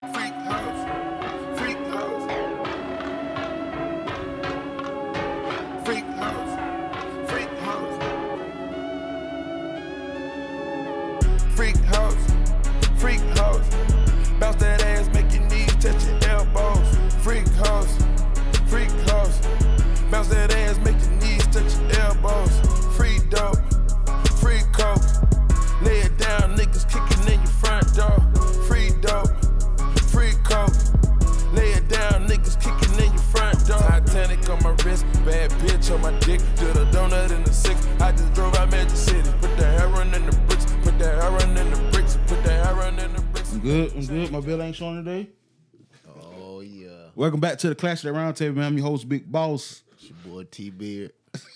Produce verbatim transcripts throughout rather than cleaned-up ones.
Freak house, freak house, freak house, freak house, freak house, freak house. Bounce that ass, make your knees touch your elbows. Freak house, freak house. Bounce that ass, make your knees touch your elbows. Free dope, free coke. Lay it down, niggas kicking in your front door. Free dope. Free coke, lay it down, niggas kicking in your front door. Titanic on my wrist, bad bitch on my dick. Did a donut in the six, I just drove out Magic City. Put the heroin in the bricks, put the heroin in the bricks, put the heroin in the bricks. I'm good, I'm good. My bill ain't showing today. Oh, yeah. Welcome back to the Clash of the Roundtable, man. I'm your host, Big Boss. It's your boy T-Beard.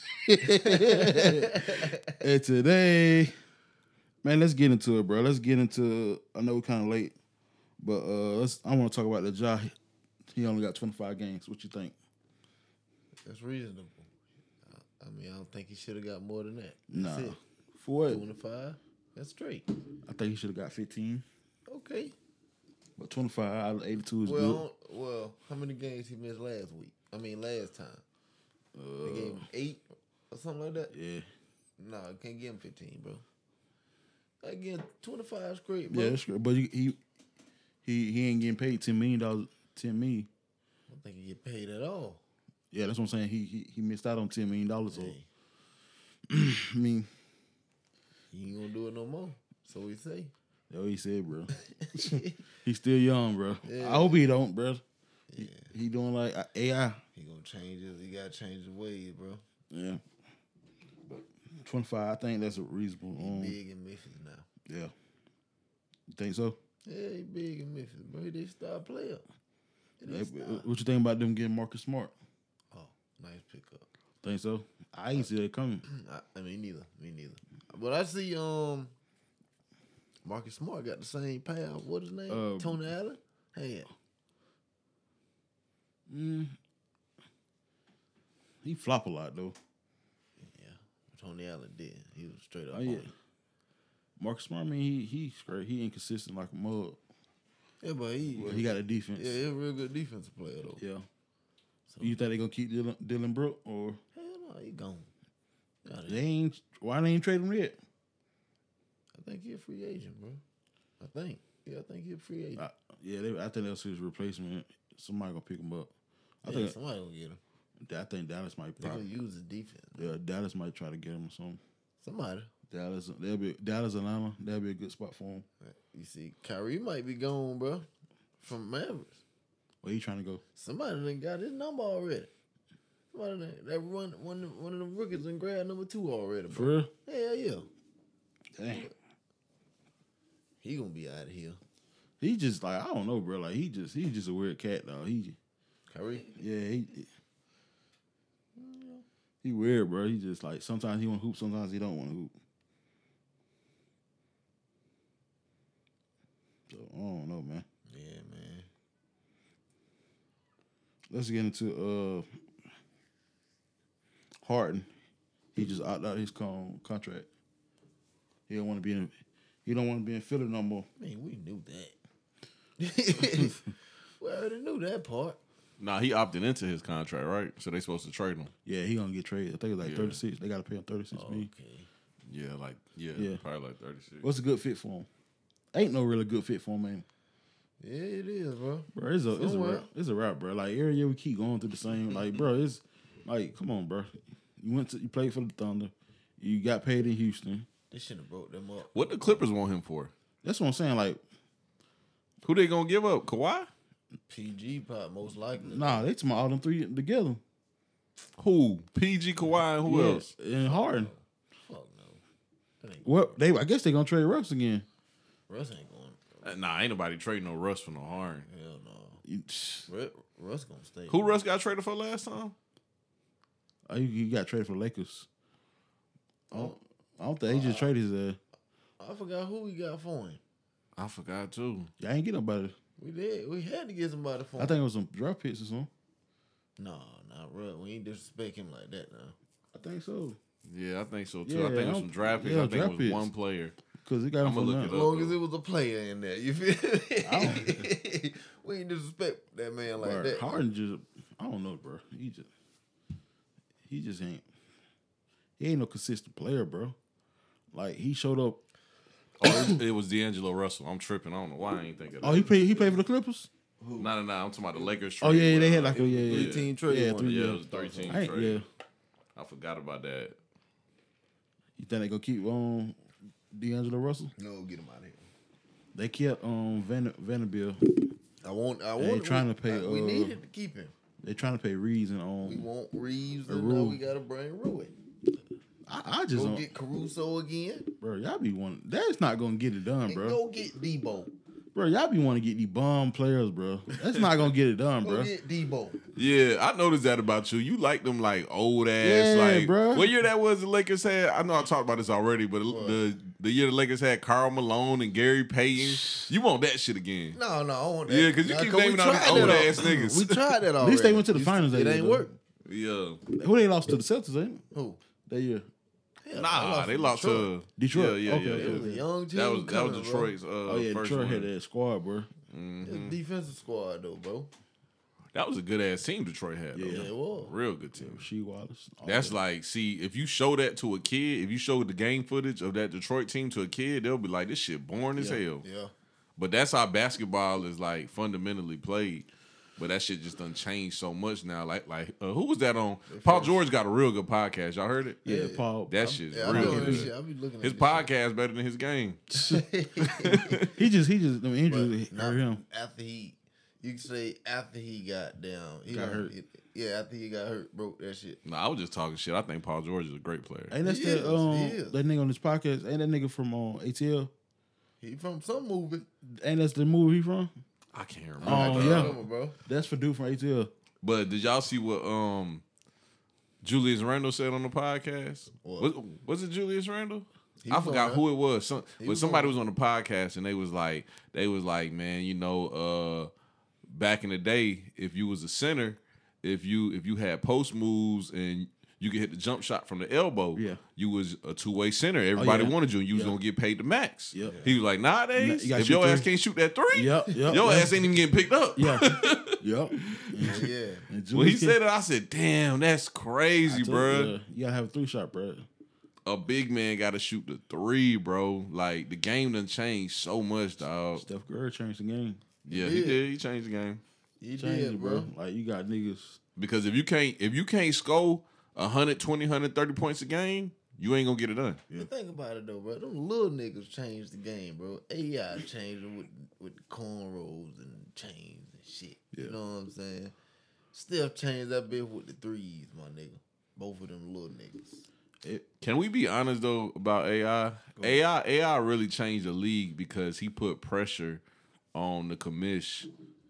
And today, man, let's get into it, bro. Let's get into, I know we're kind of late. But uh, let's. I want to talk about the Ja. He only got twenty-five games. What you think? That's reasonable. I mean, I don't think he should have got more than that. Nah. That's it. For what? twenty-five. That's straight. I think he should have got fifteen. Okay. But twenty-five out of eighty-two is Well, good. well, how many games he missed last week? I mean, last time. Uh, They gave him eight or something like that? Yeah. No, I can't give him fifteen, bro. Again, twenty-five is great, bro. Yeah, that's good. But he, he he he ain't getting paid ten million dollars. Ten million. I don't think he get paid at all. Yeah, that's what I'm saying. He he, he missed out on ten million dollars. So Hey, I mean, he ain't gonna do it no more. So we say. that's what he said, bro. He's still young, bro. Yeah. I hope he don't, bro. Yeah. He, he doing like A I. He gonna change his. He gotta change his ways, bro. Yeah. But twenty-five, I think that's a reasonable. He Um, big in Memphis now. yeah. You think so? Yeah, he big in Memphis, bro. He they star player. He Hey, they star. what you think about them getting Marcus Smart? Oh, nice pickup. Think so? I ain't see that coming. I, I mean, neither. Me neither. But I see um, Marcus Smart got the same path. What his name? Uh, Tony Allen. Hey, Mm. He flop a lot though. yeah. Tony Allen did. He was straight up. Oh on yeah. it. Marcus Smart, I mean, he he's great. He inconsistent like a mug. Yeah, but he. Well, he got a defense. Yeah, he's a real good defensive player though. Yeah. So, You think they gonna keep Dylan, Dylan Brooke or hell no, he gone. Got they it. ain't? Why they ain't trade him yet? I think he a free agent, bro. I think. Yeah, I think he a free agent. I, yeah, they, I think that's his replacement. Somebody gonna pick him up. I yeah, think somebody gonna get him. I think Dallas might They gonna probably. use his defense. Yeah, Dallas might try to get him or something. Somebody. Dallas, they'll be Dallas, Atlanta. That'll be a good spot for him. You see, Kyrie might be gone, bro, from Mavericks. Where he trying to go? Somebody done got his number already. Somebody done, that run one one of them rookies and grab number two already, For bro. real? Hell yeah, Dang. he gonna be out of here. He just like I don't know, bro. Like he just he's just a weird cat, though. He Kyrie, yeah he he weird, bro. He just like sometimes he want to hoop, sometimes he don't want to hoop. So I don't know, man. yeah, man. Let's get into uh Harden. He just opted out his con- contract. He don't want to be in. He don't want to be in Philly no more. Man, we knew that. We already knew that part. Nah, he opted into his contract, right? So they supposed to trade him. Yeah, he gonna get traded. I think it's like Yeah. thirty-six. They gotta pay him thirty-six million. Okay. Yeah, like yeah, Yeah. probably like thirty six. What's a good fit for him? Ain't no really good fit for him, man. Yeah, it is, bro. Bro, it's a it's a Somewhere. rap. It's a rap, bro. Like every year we keep going through the same. Like, bro, it's like, come on, bro. You went to you played for the Thunder. You got paid in Houston. They should have broke them up. What the Clippers want him for? That's what I'm saying. Like, Who they gonna give up? Kawhi? P G pop most likely. nah, they took all them three together. Who? P G, Kawhi, and who Yeah, else? And Harden. Fuck no. That ain't, What they? I guess they gonna trade Russ again. Russ ain't going. Uh, Nah, ain't nobody trading no Russ for no Harden. Hell no. You, Russ, Russ gonna stay. Who Russ got traded for last time? oh, you, you got traded for the Lakers. I don't, I don't think he just traded his. Uh, I forgot who we got for him. I forgot too. y'all ain't get nobody. We did. We had to get somebody for him. I think it was some draft picks or something. No, not Russ. We ain't disrespect him like that now. I think so. Yeah, I think so too. Yeah, I think it I was don't- some draft picks. yeah, I think draft it was picks. one player. Cause he got him I'ma from look nothing. it As up. long as it was a player in there, you feel me? he ain't no consistent player, bro. Like he showed up. Oh, it, it was D'Angelo Russell. I'm tripping. I don't know why I ain't think of that. Oh, he played. He played for the Clippers. No, no, no. I'm talking about the Lakers. Oh trade yeah, with, they had uh, like a yeah, yeah, Three team trade. Yeah, one. three- Yeah, yeah. it was three team I ain't- trade. yeah. I forgot about that. You think they gonna keep um D'Angelo Russell? No, get him out of here. They kept um Van Vanderbilt. I want. I They want. trying we, to pay, uh, we uh, needed to keep him. They trying to pay Reeves and We um. want Reeves, a and now Rue. we gotta bring Rui. I, I just Go don't, get Caruso again. bro. Y'all be one. That's not gonna get it done, And bro. go get Debo. Bro, y'all be want to get these bum players, bro. That's not gonna get it done, Go bro. get Debo. Yeah, I noticed that about you. You like them like old ass, Yeah, like bruh. what year that was the Lakers had? I know I talked about this already, but the the year the Lakers had Karl Malone and Gary Payton. You want that shit again? No, no, I want that. Yeah, 'cause you Nah, keep we naming all these tried old that al- ass niggas. We tried that already. At least they went to the You- finals that It year, ain't though. work. Yeah. Who they lost to the Celtics, ain't it? Who? That year. Hell, Nah, they lost to Detroit. Yeah, yeah, Okay, yeah. okay. It was a young team. That was that coming, was bro. Detroit's uh, Oh yeah, first Detroit one. had that squad, bro. It was a defensive squad though, bro. That was a good ass team Detroit had. Though. Yeah. Yeah, it was. Real good team. She Wallace. all That's that. like, see, if you show that to a kid, if you show the game footage of that Detroit team to a kid, they'll be like, this shit boring as hell. Yeah. But that's how basketball is like fundamentally played. But that shit just done changed so much now. Like, like uh, who was that on? Paul George got a real good podcast. Y'all heard it? yeah, Paul. That shit's Yeah, I real know that good. shit. I be looking at His this podcast better than his game. shit. He just he just them injuries But hurt not him. after he, you can say after he got down, he Got done- hurt. it- yeah, after he got hurt, broke that shit. No, I was just talking shit. I think Paul George is a great player. Ain't that He that is, um he is. that nigga on this podcast? Ain't that nigga from um, A T L? He from some movie. Ain't that's the movie he from? I can't remember. Oh, I can't yeah. remember, bro. That's for dude from A T L. But did y'all see what um Julius Randle said on the podcast? What? Was, was it Julius Randle? He I was forgot on who it was. Some, but was somebody on- was on the podcast and they was like, they was like, man, you know, uh, back in the day, if you was a center, if you if you had post moves and you could hit the jump shot from the elbow, Yeah. you was a two way center. Everybody yeah. wanted you, and you was Yeah. gonna get paid the max. Yep. He was like, Nah, nowadays, you gotta if shoot your ass three. can't shoot that three, Yep, yep, your yep. ass ain't even getting picked up. Yeah. Yep. Yeah. And When he Julius said it, I said, "Damn, that's crazy, Kid- bro. yeah, you gotta have a three shot, bro. A big man got to shoot the three, bro. Like the game done changed so much, dog. Steph Curry changed the game. Yeah, He he did. did. He changed the game He Changed did, it, bro. bro. Like you got niggas. because if you can't, if you can't score one hundred twenty, one hundred thirty points a game, you ain't gonna get it done. But think about it though, bro. Them little niggas changed the game, bro. A I changed it with with cornrows and chains and shit. You know what I'm saying? Steph changed that bit with the threes, my nigga. Both of them little niggas. Can we be honest though about A I? A I A I really changed the league because he put pressure on the commish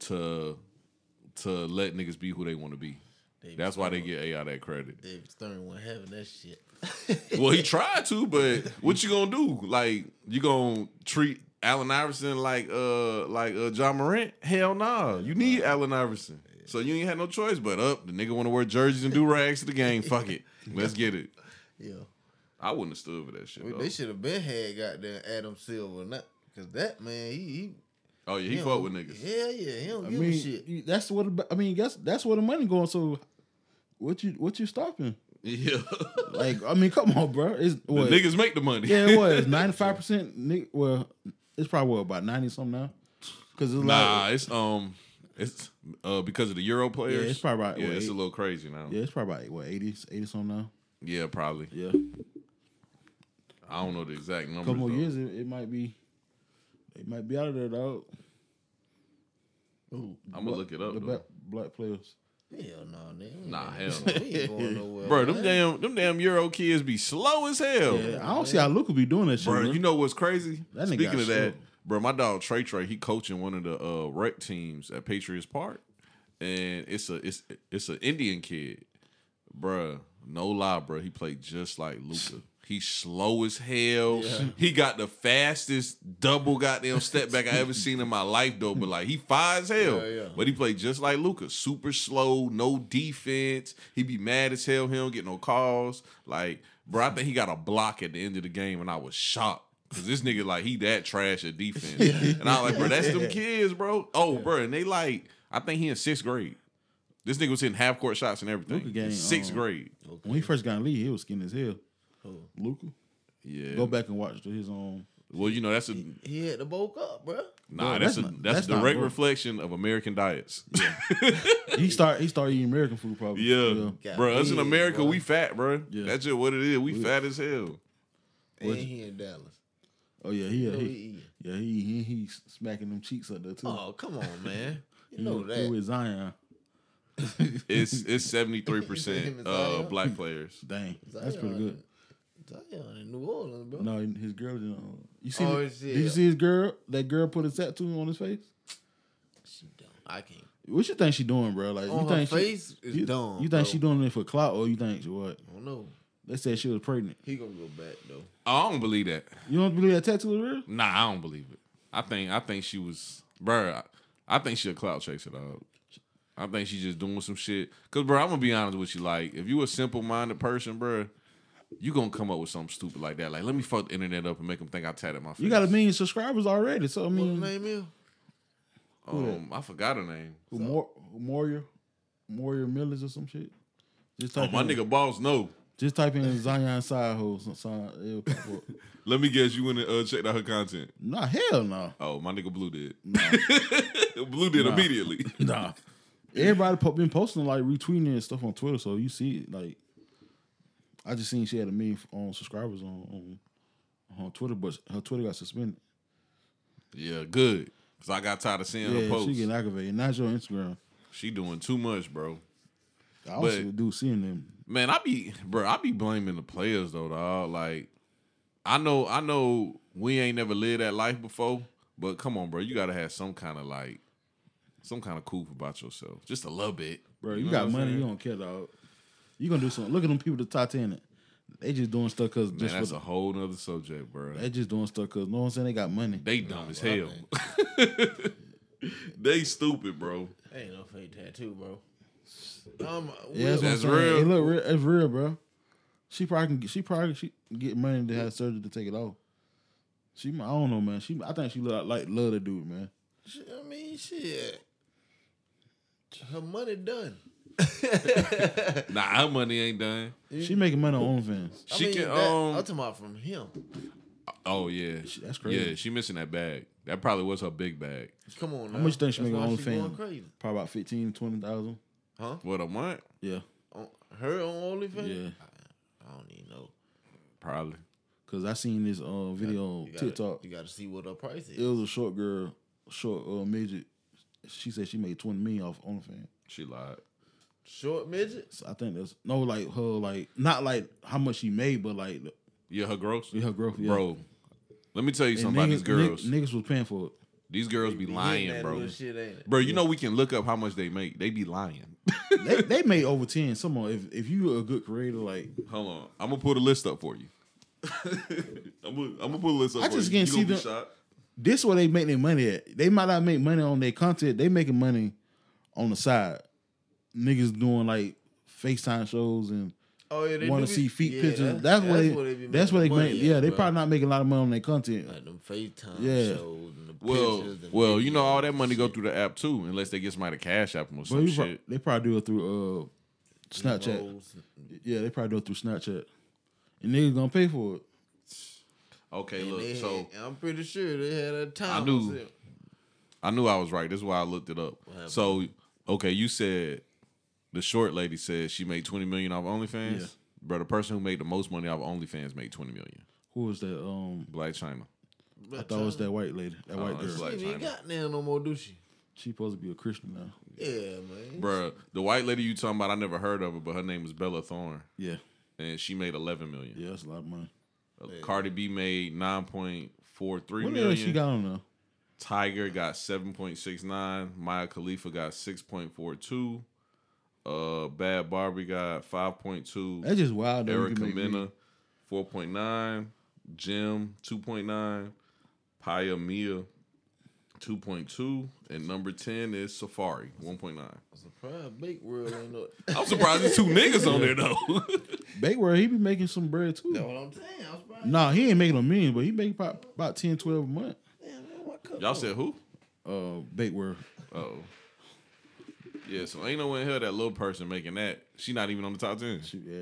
to to let niggas be who they want to be. David That's why they Stern- get A I that credit. David Stern wasn't having that shit. Well, he tried to, but what you gonna do? Like, you gonna treat Allen Iverson like uh like uh John Morant? Hell nah. You need Allen Iverson. So you ain't had no choice but up. The nigga wanna wear jerseys and do rags to the game. Fuck it. Let's get it. Yeah. I wouldn't have stood for that shit. Well, though. they should have been had goddamn Adam Silver, not because that man, he, he Oh yeah, he he fuck don't- with niggas. Yeah, yeah, he don't I give mean, a shit. you- that's what. the- I mean, that's that's where the money going. So, what you what you stopping? Yeah. Like, I mean, come on, bro. It's The what? niggas make the money. Yeah, it was ninety five percent. Well, it's probably what, about ninety something now. Because it's Nah, like, it's um it's uh because of the Euro players. Yeah, it's probably about, Yeah, what, it's a eight- little crazy now. yeah, it's probably about what eighty, eighty something now. Yeah, probably. Yeah, I don't know the exact a numbers. couple more though. years, it, it might be. It might be out of there, dog. Ooh, I'm gonna look it up. The though. black, black players. hell no, nigga. We ain't Nah, going- hell we ain't going nowhere. Bro, them man. damn them damn Euro kids be slow as hell. Yeah, I don't see how Luka be doing that shit. Bro, Bro, you know what's crazy? That nigga Speaking got of that, shook. bro, my dog Trey Trey, he coaching one of the uh, rec teams at Patriots Park, and it's a it's it's an Indian kid, bro. No lie, bro. He played just like Luka. He's slow as hell. He got the fastest double goddamn step back I ever seen in my life, though. But like he fine as hell. Yeah, yeah. But he played just like Luka. Super slow, no defense. He be mad as hell. He don't get no calls. Like, bro, I think he got a block at the end of the game, and I was shocked. Cause this nigga like he that trash at defense. And I was like, bro, that's them kids, bro. Oh, bro, and they like, I think he in sixth grade. This nigga was hitting half court shots and everything. Luka game, In sixth um, grade. when he first got in the league, he was skinny as hell. Who? Luka. Yeah. Go back and watch his own. Well, you know that's a He had to bulk up, bro. nah. Bro, that's, that's a not- that's, that's a not direct bro. reflection of American diets. He start he started eating American food probably. Yeah, Got bro. Us in big, America, boy. we fat, bro. Yeah. That's just what it is. We fat as hell. And he in Dallas. Oh yeah, he, You yeah, know he, he eating. yeah, he, he he's smacking them cheeks up there too. Oh, come on, man. You he, know he that. with Zion. It's it's seventy three Him percent and uh Zion? black players. Dang, that's pretty Zion- good. Zion in New Orleans, bro. No, his girl didn't. uh, You see? Oh, the- shit. Did you see his girl? That girl put a tattoo on his face. She dumb. I can't. What you think she doing, bro? Like On you her think she, face is you, dumb. You think bro. she doing it for clout, or you think she what? I don't know. They said she was pregnant. He gonna go back though. I don't believe that. You don't believe that tattoo is real? Nah, I don't believe it. I think I think she was, bro. I, I think she a clout chaser, dog. I think she just doing some shit. Cause, bro, I'm gonna be honest with you. Like, if you a simple minded person, bro, you gonna come up with something stupid like that. Like, let me fuck the internet up and make them think I tatted my face. You got a million subscribers already, so I What mean, her name is? Um, I forgot her name. who Mor- who Moria, Moria Millers or some shit. Just Oh, type my in, nigga boss, no. Just type in Zion side hole. Some side. it'll pop up. Let me guess, you went and uh, checked out her content. Nah, hell no. Oh, my nigga Blue did. Nah, Blue did Nah. immediately. nah. Everybody po- been posting like retweeting and stuff on Twitter, so you see it. Like, I just seen she had a million on subscribers on, on on Twitter, but her Twitter got suspended. Yeah, good. Cause I got tired of seeing her Yeah, posts. she She, getting aggravated. Not your Instagram. doing too much, bro. I also But- do seeing them. Man, I be, bro, I be blaming the players though, dog. Like, I know, I know, we ain't never lived that life before, but come on, bro, you gotta have some kind of like, some kind of couth about yourself, just a little bit, Bro, you, know got what I'm money, saying? you don't care, dog. You gonna do something. Look at them people, the Titanic. They just doing stuff because Man, just that's for a whole nother subject, bro. the, they just doing stuff because, know what I'm saying? They got money. They dumb as hell. I They stupid, bro. Ain't no fake tattoo, bro. Um, Yeah, that's, That's what I'm saying. real. It look real. It's real, bro. She probably can get. She probably she can get money to have surgery to take it off. She, I don't know, man. She, I think she look like love to do it, man. Shit, I mean, shit. Her money done. Nah, her money ain't done. She making money on OnlyFans. I She mean, can, that, um, I'm talking about from him. Oh yeah, That's crazy. yeah, she missing that bag. That probably was her big bag. Come on, How now. much you think she That's make on why she going OnlyFans? crazy? Probably about fifteen, twenty thousand. Huh? What a month? Yeah, On, her on OnlyFans? yeah. I don't even know. Probably. Cause I seen this uh, video on You gotta, TikTok. You got to see what her price is. It was a short girl, short uh, midget. She said she made twenty million off OnlyFans. She lied. Short midget? So I think that's no like her like not like how much she made, but like Yeah, her gross. her growth. Yeah. Bro, let me tell you And something about these niggas- girls. Niggas, niggas was paying for it. These girls be Hitting lying, that bro. little Shit, ain't it? Bro, you know we can look up how much they make. They be lying. they they made over ten. Some of if if you a good creator, like Hold on, I'm gonna put a list up for you. I'm gonna, I'm gonna put a list up. I for just you. can't You see gonna be them- shocked. this where they make their money at. They might not make money on their content. They making money on the side. Niggas doing like FaceTime shows and Oh, yeah, they want do to be- see feet yeah, pictures. That's, where they. where be that's where they making make. money Yeah, at, they bro. probably not making a lot of money on their content. Like them FaceTime Yeah. shows and the Well, pictures. And well, you know videos all that and money go shit. through the app too, unless they get somebody to cash app them or But some you pro- shit. they probably do it through uh, Snapchat. Emos. Yeah, they probably do it through Snapchat. And niggas gonna pay for it. Okay, And look. they So had- I'm pretty sure they had a time. I knew- I knew I was right. This is why I looked it up. happened? So okay, you said the short lady said she made twenty million off OnlyFans. Yeah. Bro, the person who made the most money off OnlyFans made twenty million. Who was that? Um, Black China. I thought it was that white lady, that Oh, white it's girl. like- She ain't got now no more, do she? She supposed to be a Christian now. Yeah, man. Bruh, the white lady you talking about, I never heard of her, but her name was Bella Thorne, Yeah, and she made eleven million. yeah, that's a lot of money. Uh, Cardi B made nine point four three What the hell million. she got on there? Tiger got seven point six nine. Maya Khalifa got six point four two. Uh, Bad Barbie got five point two. That's just wild. though, you Erica can make Mena money. four point nine. Jim two point nine. Paya Mia two point two. And number ten is Safari one point nine. Surprised Bake World ain't no. I'm surprised there's two niggas on there though. Bakeware, he be making some bread too. That's what I'm saying. I'm surprised. Nah, he ain't making a million, but he make about, about ten, twelve a month. Damn, man, what color? Y'all said who? Uh, Bakeware. Oh. Yeah, so ain't no way in hell that little person making that. She not even on the top ten. She, yeah.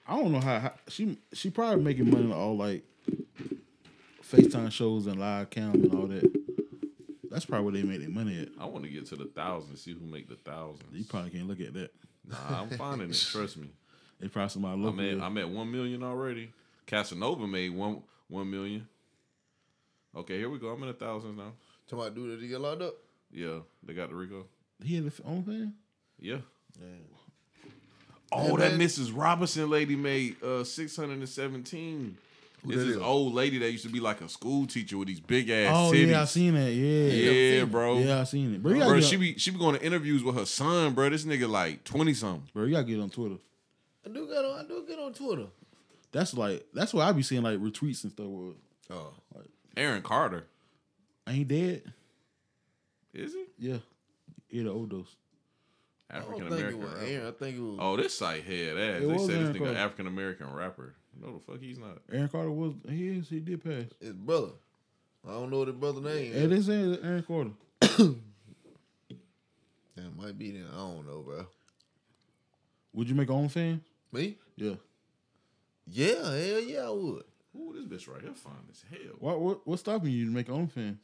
I don't know how, how she she probably making money on all like FaceTime shows and live cam and all that. That's probably where they make their money at. I want to get to the thousands, see who make the thousands. You probably can't look at that. Nah, I'm finding it. Trust me. They probably somebody I'm local. at, I'm at one million already. Casanova made one one million. Okay, here we go. I'm in the thousands now. Talking about dude that he get locked up. Yeah, they got the Rico. He had the own thing. Yeah. Damn. Oh, Yeah, that man. Missus Robinson lady made uh, six hundred and seventeen. It's that this is? old lady that used to be like a school teacher with these big ass Oh titties. yeah, I seen that. Yeah, Yeah, bro. Yeah, I seen it. Bro, you gotta Bro, get she on, be she be going to interviews with her son, bro. This nigga like twenty something. bro, you gotta get on Twitter. I do get on. I do get on Twitter. That's like that's why I be seeing like retweets and stuff. With, Oh, Aaron Carter. ain't dead. Is he? Yeah, he had an overdose. I don't African think it American was rapper. Aaron. I think it was. Oh, this site had ass. It They was said Aaron this nigga Carter. African American rapper. No, the fuck he's not. Aaron Carter was he is he did pass. His brother. I don't know the brother name. It is Aaron Carter. That might be then. I don't know, bro. Would you make OnlyFans? Me? Yeah. Yeah, hell yeah, I would. Ooh, this bitch right here fine as hell. What what what's stopping you to make OnlyFans?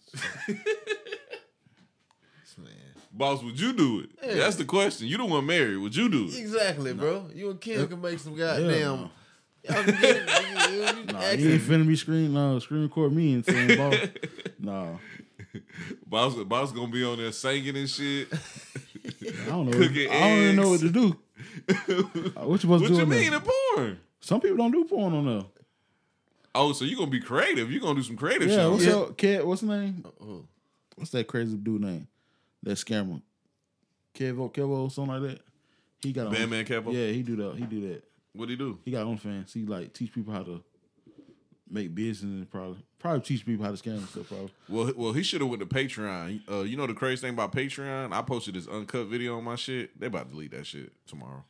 Man. Boss, would you do it? Yeah. That's the question. You the one married. Would you do it? Exactly, bro. You and Kim can make some goddamn. no. Y'all can get it. You, you, you Nah, actually- you ain't finna be screen no screen record me and saying ball. Nah. Boss, boss gonna be on there singing and shit. I don't know. Cooking I don't even know what eggs. to do. Uh, what you supposed What to do? you on mean there? in porn? Some people don't do porn on there. Oh, so you gonna be creative? You gonna do some creative Yeah, shit? what's Yeah. up, Kev? What's his name? Oh, What's that crazy dude name? That scammer. Kevo, Kevo, something like that. He got Bam on, Man Capo? Yeah, he do that. He do that. What'd he do? He got OnlyFans. He like teach people how to make business and probably probably teach people how to scam and stuff. Probably. Well, well, he should have went to Patreon. Uh, you know the crazy thing about Patreon? I posted this uncut video on my shit. They about to delete that shit tomorrow.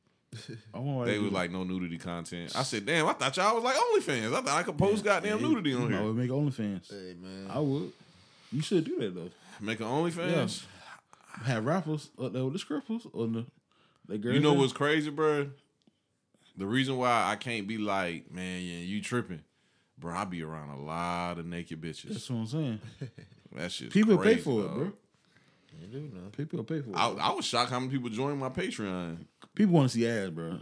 I wonder why They do was that. like no nudity content. I said, damn, I thought y'all was like OnlyFans. I thought I could post goddamn Yeah, nudity on I here. would make OnlyFans. hey man. I would. You should do that though. Make an OnlyFans. Have rappers up there with the scrippers or the the girls. You know there. what's crazy, bro? The reason why I can't be like, man, yeah, you tripping, bro. I be around a lot of naked bitches. That's what I'm saying. That shit. People crazy, pay for it, dog. bro. You do know. People pay for it. I, bro. I was shocked how many people joined my Patreon. People want to see ass, bro.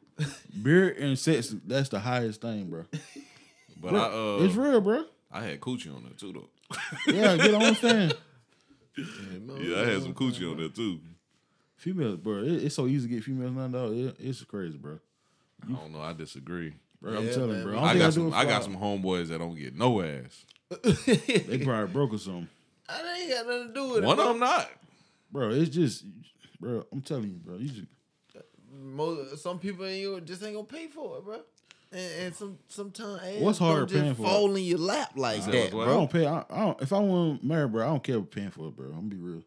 Beer and sex, that's the highest thing, bro. But Bro, I, uh, it's real, bro. I had coochie on there too, though. Yeah, get on fan. Hey, man, Yeah, I had some coochie on there too. Females, bro. It, it's so easy to get females now, dog. It, it's crazy, bro. I don't know. I disagree. Bro, I'm Yeah, telling man, you, bro. bro. don't I think got do some. it I for got all. some homeboys that don't get no ass. They probably broke or something, I ain't got nothing to do with it. One bro. of them not. bro. It's just, bro. I'm telling you, bro. You just Most, some people ain't gonna- just ain't gonna pay for it, bro. And, and some sometimes ass What's don't hard just paying for it? fall in your lap like Say that, what? I bro. don't pay. I, I don't. If I want to marry, bro, I don't care about paying for it, bro. I'm gonna be real.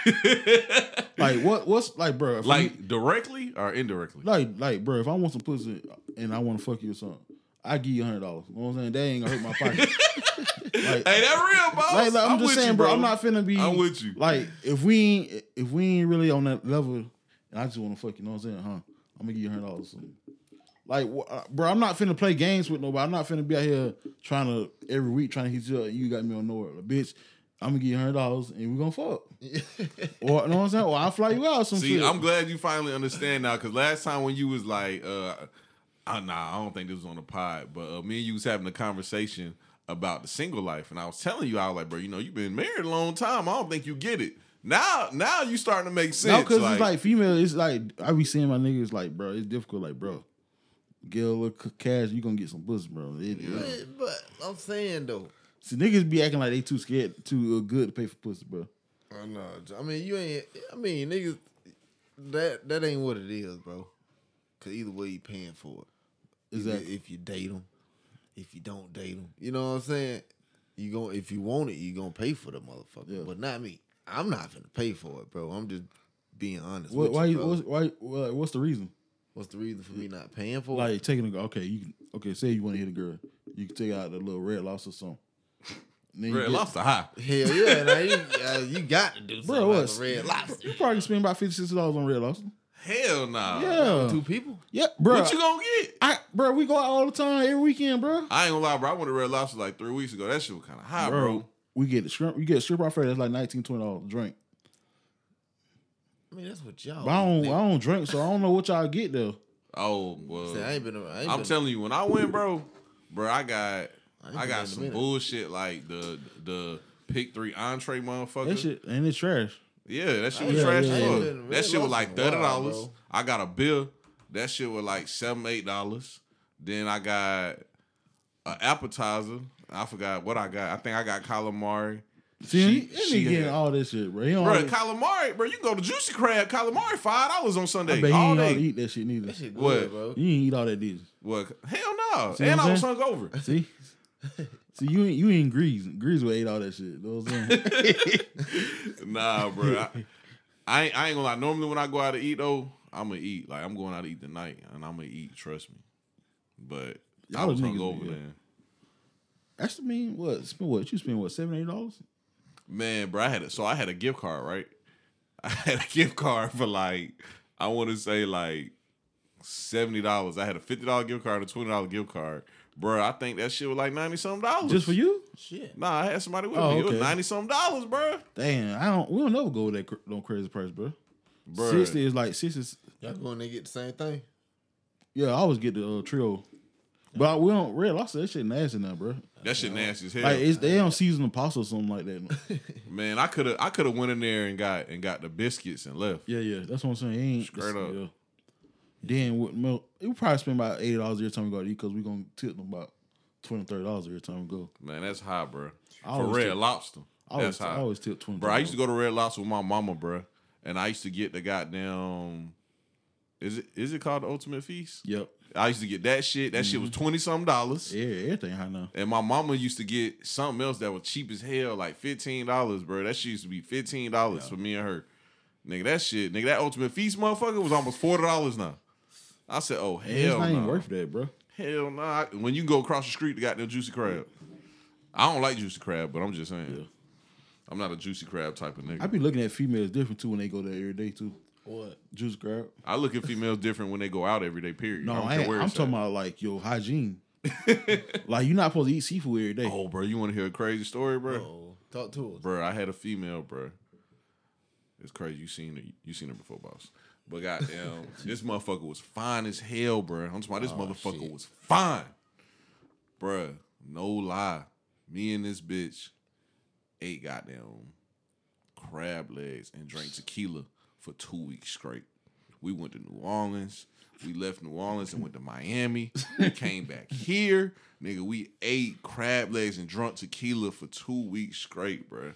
Like what? What's like, bro? If Like you- directly or indirectly. like, like, bro. If I want some pussy and I want to fuck you or something, I give you a hundred dollars. You know what I'm saying? That ain't gonna hurt my pocket. like, Hey, that real, boss. like, like, I'm, just with saying, you, bro. I'm not finna be. I'm with you. Like, if we ain't, if we ain't really on that level, and I just want to fuck you, know what I'm saying? Huh? I'm gonna give you a hundred dollars. Like, wh- uh, bro, I'm not finna play games with nobody. I'm not finna be out here trying to every week trying to hit you up. You got me on nowhere, bitch. I'm gonna give you a hundred dollars and we gonna fuck. Or you know what I'm saying? Or I'll fly you out some See, shit. I'm glad you finally understand now. Because last time when you was like, uh, uh, nah, I don't think this was on the pod, but uh, me and you was having a conversation about the single life, and I was telling you, I was like, bro, you know, you've been married a long time. I don't think you get it. Now, now you starting to make sense. No, because it's like female. It's like I be seeing my niggas like, bro, it's difficult. Like, bro, get a little c- cash, you gonna get some pussy, bro. It, it- But, but I'm saying though, See, niggas be acting like they too scared, too uh, good to pay for pussy, bro. I know. I mean, you ain't. I mean, niggas, that that ain't what it is, bro. Cause either way, you paying for it. Either Exactly. If you date them, if you don't date them, you know what I'm saying. You gon' if you want it, you gonna pay for the motherfucker. Yeah. But not me. I'm not gonna pay for it, bro. I'm just being honest. What, with why? you, You, bro. what's, why? Well, what's the reason? What's the reason for me not paying for it? Like taking a okay, you can okay. Say you want to hit a girl, you can take out the little red lobster or something. And then you Red get- Lobster high. Hell yeah, now you, uh, you got to do something Bro, like what? a red lobster. You probably can spend about fifty, sixty dollars on red lobster. Hell nah. Yeah, Two people. yeah, bro. What you gonna get? I, bro, we go out all the time, every weekend, bro. I ain't gonna lie, bro. I went to Red Lobster like three weeks ago. That shit was kind of high, bro. Bro, we get shrimp. You get shrimp Alfredo. That's like nineteen, twenty dollars drink. I mean, that's what y'all. But I don't, nigga. I don't drink, so I don't know what y'all get though. Oh well. See, I ain't been. I ain't I'm been, telling you, when I went, bro, bro, I got I ain't I been got in a some minute. bullshit like the the pick three entree motherfucker. That shit and it's trash. Yeah, that shit I was ain't- trash yeah, as yeah, fuck. yeah. That Red shit was Lobster like in a thirty while, dollars. bro. I got a bill. That shit was like seven, eight dollars. Then I got an appetizer. I forgot what I got. I think I got calamari. See, She- he, she he getting had- all this shit, bro. He don't Bro, always- calamari, bro. You can go to Juicy Crab. Calamari five dollars on I Sunday. bet he All ain't all day. eat that shit neither. That shit What? good, bro. You ain't eat all that neither. What? Hell no. See And what I I'm was saying? hungover. See, see, you ain't you ain't Grease. Grease would ate all that shit. You know what I'm saying? Nah, bro. I, I ain't I ain't gonna lie. Normally when I go out to eat though, I'm gonna eat. Like I'm going out to eat tonight, and I'm gonna eat. Trust me. But I Y'all was niggas hungover be- yeah. then. That's the mean what? Spend what? You spend what? Seven, eight dollars? Man, bro, I had a, so I had a gift card, right? I had a gift card for like I want to say like seventy dollars. I had a fifty dollar gift card, a twenty dollar gift card, bro. I think that shit was like ninety something dollars Just for you? Shit. Nah, I had somebody with Oh, me. It was okay. ninety something dollars, bro. Damn, I don't. We don't never go with that cr- no crazy price, bro. Bro, Sixty is like sixty. is- Y'all going to get the same thing? Yeah, I always get the uh, trio, but I, we don't Red Lobster. That shit nasty now, bro. that shit nasty as hell. Like it's, they don't season the pasta or something like that. Man, I could have I could have went in there and got and got the biscuits and left. Yeah, yeah, that's what I'm saying. It ain't Straight up. Yeah. Then with milk, we probably spend about eighty dollars every time we go to eat because we gonna tip them about twenty, thirty dollars every time we go. Man, that's high, bro. I For always Red tip- Lobster, I always, that's high. I always tip twenty. Bro, I used to go to Red Lobster with my mama, bro, and I used to get the goddamn. Is it is it called the Ultimate Feast? Yep. I used to get that shit. That shit was twenty something dollars. Yeah, everything high now. And my mama used to get something else that was cheap as hell, like fifteen dollars, bro. That shit used to be fifteen dollars for me and her. Nigga, that shit, nigga, that Ultimate Feast motherfucker was almost forty dollars now. I said, oh Yeah, it's hell not even no, worth that, bro. hell no. Nah. When you go across the street, they got them Juicy Crab. I don't like Juicy Crab, but I'm just saying, Yeah. I'm not a Juicy Crab type of nigga. I be looking at females different too when they go there every day too. What? Juice crab. I look at females different when they go out every day. Period. No, I don't I care ain't, where I'm it's talking at. about like your hygiene. Like you're not supposed to eat seafood every day. Oh, bro, you want to hear a crazy story, bro? Oh, talk to us. Bro, I had a female, bro. It's crazy. You seen her? You seen her before, boss? But goddamn, this motherfucker was fine as hell, bro. I'm talking about this Oh, motherfucker shit. was fine, bro. No lie, me and this bitch ate goddamn crab legs and drank tequila for two weeks straight. We went to New Orleans. We left New Orleans and went to Miami. We came back here. Nigga, we ate crab legs and drunk tequila for two weeks straight, bruh.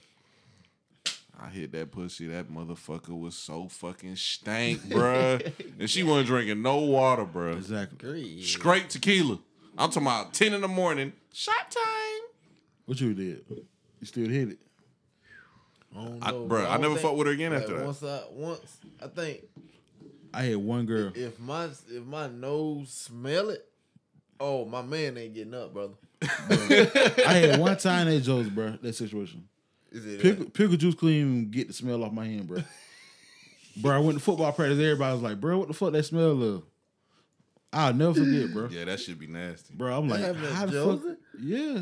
I hit that pussy. That motherfucker was so fucking stank, bruh. And she wasn't drinking no water, bruh. Exactly. Great. Straight tequila. I'm talking about ten in the morning. Shot time. What you did? You still hit it? I don't I, know, bruh, bro. I don't never think- fucked with her again like, after that. Once I once I think I had one girl. if my if my nose smell it, oh my man ain't getting up, brother. I had one time at Joe's, bro. That situation. Is it Pickle, pickle juice couldn't even get the smell off my hand, bro. Bro, I went to football practice. Everybody was like, "Bro, what the fuck that smell of?" I'll never forget, bro. Yeah, that should be nasty. Bro, I'm like, happened at how the Joe's? fuck? Yeah.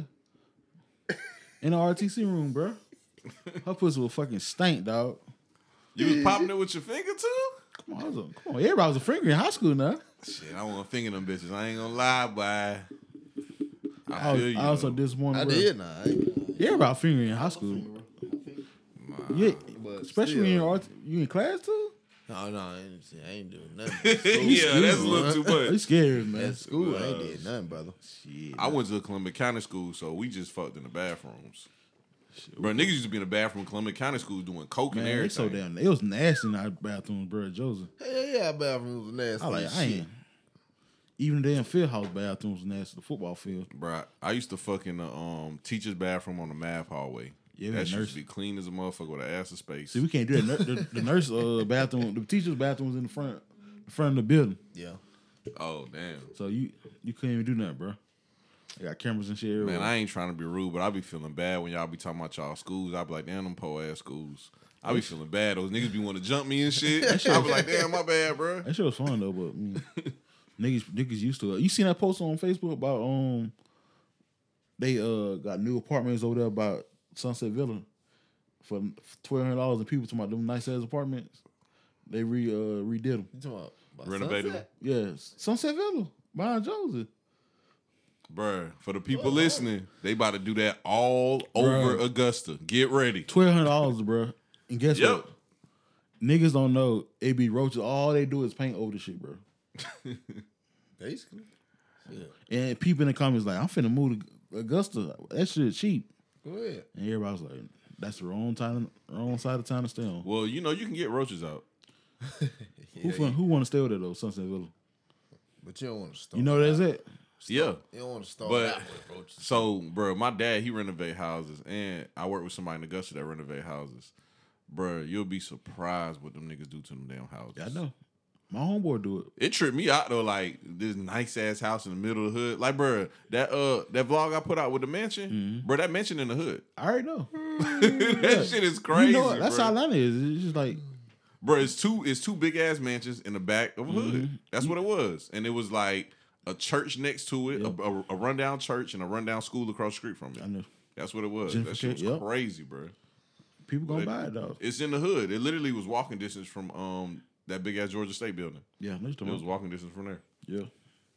In the R T C room, bro. Her pussy was fucking stank, dog. You was popping it with your finger too? Come on, I was a, come on. Everybody was a finger in high school now. Shit, I want to finger them bitches. I ain't gonna lie, boy. I I was, feel you. I was so though. disappointed. I bro. did nah. I ain't- Everybody finger in high school. Yeah, But especially when still. you're in R T, you in class too. No, no, I ain't, I ain't doing nothing. Yeah, that's a little too You much. scared, man. At school, I ain't did nothing, brother. I went to Columbia County School, so we just fucked in the bathrooms. Bro, niggas used to be in the bathroom in Columbia County School doing coke Man, and they so everything. damn. It was nasty in our bathrooms, bro. Joseph. Hell yeah, bathrooms was nasty. I like. as I shit. ain't. Even the damn field house bathrooms was nasty. The football field. Bro, I used to fuck in the um, teacher's bathroom on the math hallway. Yeah, we that had shit nurse. used to be clean as a motherfucker with an ass of space. See, we can't do that. The, the nurse uh, bathroom, the teacher's bathroom was in the front, the front of the building. Yeah. Oh, damn. So you you couldn't even do nothing, bro. They got cameras and shit everywhere. Man, I ain't trying to be rude, but I be feeling bad when y'all be talking about y'all schools. I be like, damn, them poor ass schools. I be feeling bad. Those niggas be want to jump me and shit. I be like, damn, my bad, bro. That shit was fun though, but I mean, niggas niggas used to it. You seen that post on Facebook about um they uh got new apartments over there about Sunset Villa for twelve hundred dollars, and people talking about them nice ass apartments. They re uh redid them. You talking about, about Renovated Sunset? Yeah, Sunset Villa behind Joseph. Bruh, for the people listening, they about to do that all over Bruh. Augusta. Get ready. Twelve hundred dollars, bro. And guess Yep. what? Niggas don't know it be roaches. All they do is paint over the shit, bro. Basically. Yeah. And people in the comments like, I'm finna move to Augusta. That shit cheap. Go ahead. And everybody's like, that's the wrong time, wrong side of town to stay on. Well, you know, you can get roaches out. who Yeah, fun, who want to stay over there though? Sunset Villa. But you don't want to start. You know that's it. Yeah. You don't want to start But- out with roaches. So, bro, my dad, he renovate houses, and I work with somebody in Augusta that renovate houses. Bro, you'll be surprised what them niggas do to them damn houses. Yeah, I know. My homeboy do it. It tripped me out though, like this nice ass house in the middle of the hood. Like, bro, that uh that vlog I put out with the mansion, Mm-hmm. bro, that mansion in the hood. I already know. That shit is crazy. You know what? That's bro. how Atlanta is. It's just like, Bro, it's two it's two big ass mansions in the back of a hood. Mm-hmm. That's what it was, and it was like a church next to it, Yep. a, a, a rundown church, and a rundown school across the street from it. I know. That's what it was. That shit was Gentrification, yep. crazy, bro. People gonna But buy it though. It's in the hood. It literally was walking distance from um that big ass Georgia State building. Yeah, no, It was walking distance from there. yeah.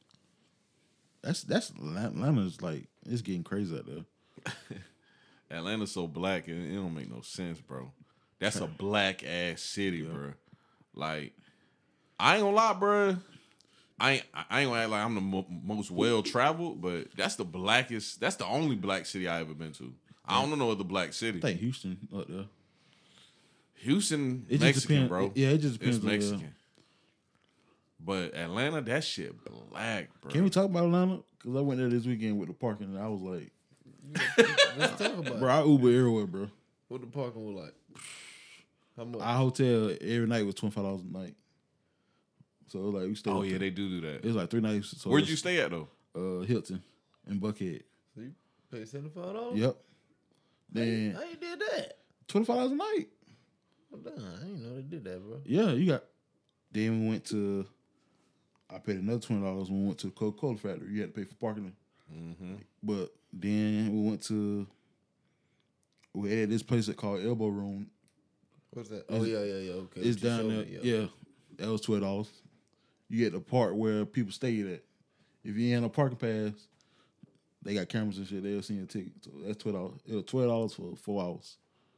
That's that's Atlanta's like it's getting crazy out there. Atlanta's so black, and it don't make no sense, bro. That's a black ass city, bro. Like, I ain't gonna lie, bro. I ain't, I ain't gonna act like I'm the mo- most well traveled, but that's the blackest. That's the only black city I ever been to. I don't know no other black city. I think Houston up there. Houston, It just Mexican, depend- bro. yeah, it just depends It's on, uh, Mexican. But Atlanta, that shit black, bro. Can we talk about Atlanta? Because I went there this weekend with the parking, and I was like, Let's talk about bro, it. I Uber everywhere, bro. What the parking was like. How much? Our hotel every night was twenty five dollars a night. So it was like we stayed. Oh up yeah, there. they do do It that. was like three nights. So Where'd it's, you stay at though? Uh, Hilton in Buckhead. So you pay seventy-five dollars? Yep. Then How you did that? twenty five dollars a night. Oh, damn, I didn't know they did that, bro. Yeah, you got. Then we went to. I paid another twenty dollars when we went to the Coca Cola factory. You had to pay for parking. Mm-hmm. But then we went to. We had this place that called Elbow Room. What's that? Oh, yeah, yeah, yeah. Okay. It's What you down showed there. me, Yeah. That was twelve dollars. You get the part where people stayed at. If you ain't on a parking pass, they got cameras and shit. They'll see your ticket. So that's twelve dollars. It was twelve dollars for four hours.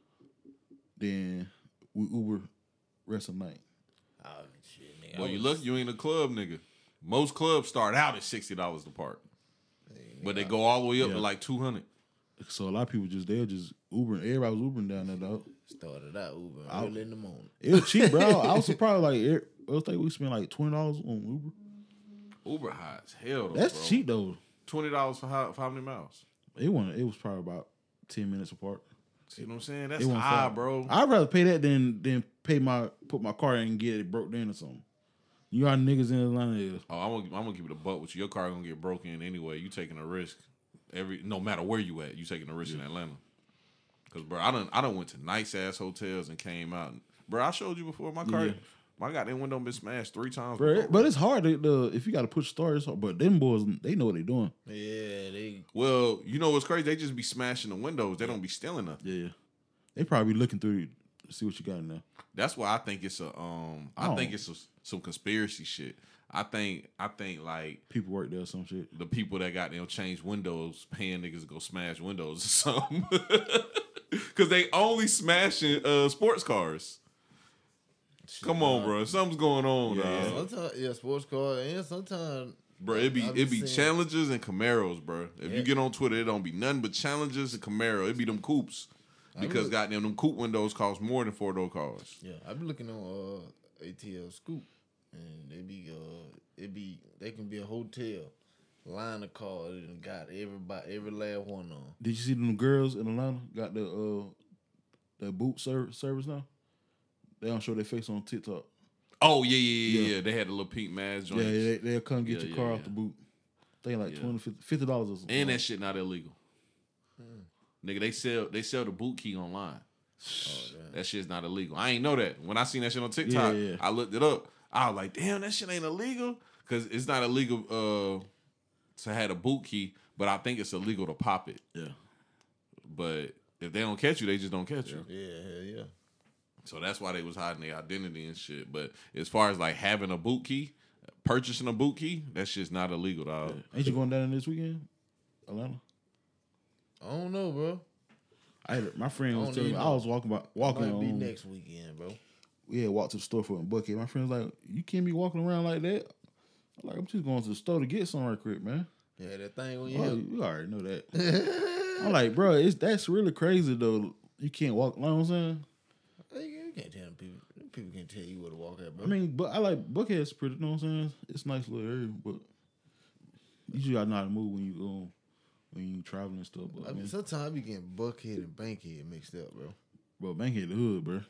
Then we Uber rest of the night. Oh, shit, nigga. Well, I you was- look, you ain't a club nigga. Most clubs start out at sixty dollars to park, but they go all the way up Yeah. to like two hundred. So a lot of people just they'll just Ubering. Everybody was Ubering down there, dog. Started out Uber I- early in the morning. It was cheap, bro. I was surprised. Like er- I was think we spent like twenty dollars on Uber. Uber high as hell. Though, That's bro. cheap though. Twenty dollars for how, for how many miles? It wasn't. It was probably about ten minutes apart. See what I'm saying? That's It wasn't high, far. bro. I'd rather pay that than than pay my put my car in and get it broke down or something. You got niggas in Atlanta is. Oh, I'm gonna, I'm gonna keep it a buck with you. Your car gonna get broken anyway. You taking a risk. Every no matter where you at, you taking a risk in Atlanta. Cause bro, I don't I don't went to nice ass hotels and came out. And, bro, I showed you before my car. Yeah. My goddamn window been smashed three times. Bro, before, but it's hard to, to if you got to push stars. But them boys, they know what they doing. Yeah, they. well, you know what's crazy? They just be smashing the windows. They don't be stealing nothing. Yeah, they probably looking through to see what you got in there. That's why I think it's a um. I Oh. think it's a, some conspiracy shit. I think I think like People work there or some shit. the people that got them change windows, paying niggas to go smash windows or something. Cause they only smashing uh sports cars. Come on, bro. Something's going on, Yeah, dog. yeah. Sometimes, yeah, sports car, and sometimes. Bro, it be I've it be seen- Challengers and Camaros, bro. If you Yeah. get on Twitter, it don't be nothing but Challengers and Camaro. It be them coupes. Because look- goddamn them coupe windows cost more than four door cars. Yeah, I be looking on uh, A T L Scoop, and they be uh, it be they can be a hotel, line of cars, and got everybody, every last one on. Did you see them girls in Atlanta got the uh the boot ser- service now? They don't show their face on TikTok. Oh yeah, yeah, yeah, Yeah. yeah. They had the little pink mask Yeah, joints. they, they'll come get Yeah, your car yeah, off yeah. the boot. They like Yeah. twenty, fifty dollars or something. And that shit not illegal. Nigga, they sell they sell the boot key online. That shit's not illegal. I ain't know that. When I seen that shit on TikTok, Yeah, yeah. I looked it up. I was like, damn, that shit ain't illegal. Because it's not illegal uh, to have a boot key, but I think it's illegal to pop it. Yeah. But if they don't catch you, they just don't catch you. Yeah, hell yeah. So that's why they was hiding their identity and shit. But as far as like having a boot key, purchasing a boot key, that shit's not illegal, dog. Yeah. Ain't you going down this weekend, Atlanta? I don't know, bro. I had, my friend I was don't telling me even I know. was walking by walking Might be on, next weekend, bro. we had walked to the store for a bucket. My friend was like, "You can't be walking around like that." I'm like, "I'm just going to the store to get some right quick, man." Yeah, that thing on Oh, your hip. you already know that. I'm like, bro, it's that's really crazy though. You can't walk. You know what I'm saying? You can't tell people. People can't tell you where to walk at, bro. I mean, but I like Buckhead's pretty. You know what I'm saying? It's a nice little area, but you just gotta know how to move when you go when you traveling and stuff. But I mean, man, sometimes I be getting Buckhead and Bankhead mixed up, bro. bro, Bankhead the hood, bro.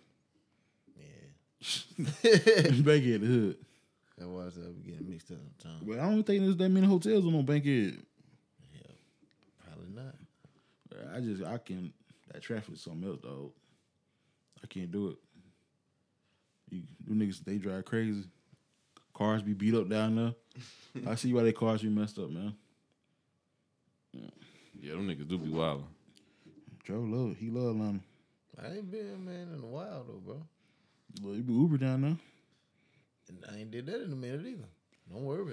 Yeah. Bankhead the hood. That's why I said I be getting mixed up sometimes. But I don't think there's that many hotels on no Bankhead. Yeah, probably not. I just I can that traffic is something else, dog. I can't do it. You them niggas they drive crazy. Cars be beat up down there. I see why they cars be messed up, man. Yeah, them niggas do be wildin'. Joe love he love Atlanta. I ain't been, man, in a while, though, bro. Well, you be Uber down there. And I ain't did that in a minute either. Don't worry.